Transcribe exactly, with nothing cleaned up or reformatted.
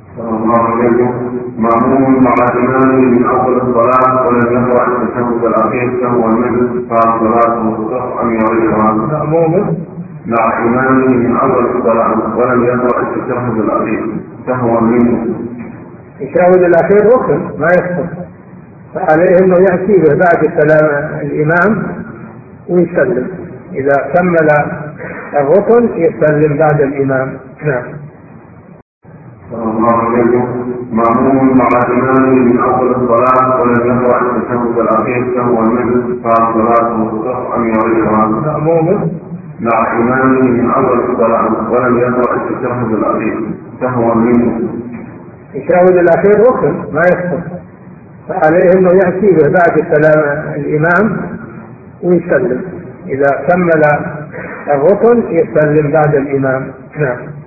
الله عليكم. مأموم مع إمامه من أول الصلاة ولم يقرأ التشهد الأخير فهو منه فالصلاة تصح أم يعيدها؟ مأموم مع إمامه من أول الصلاة ولم يقرأ التشهد الأخير فهو منه. التشهد الأخير ركن ما يسقط، فعليه أنه يأتي به بعد سلام الإمام ويسلم، إذا كمل الركن يسلم بعد الإمام. نعم. الله عليكم. مأموم مع إمامه من أول الصلاة ولم يقرأ التشهد الأخير فهو منه فالصلاة تصح أم يعيدها؟ مأموم مع إمامه من أول الصلاة ولم يقرأ التشهد الأخير فهو منه. التشهد الأخير ركن ما يسقط، فعليه أنه يأتي به بعد سلام الإمام ويسلم، إذا كمل الركن يسلم بعد الإمام. نعم.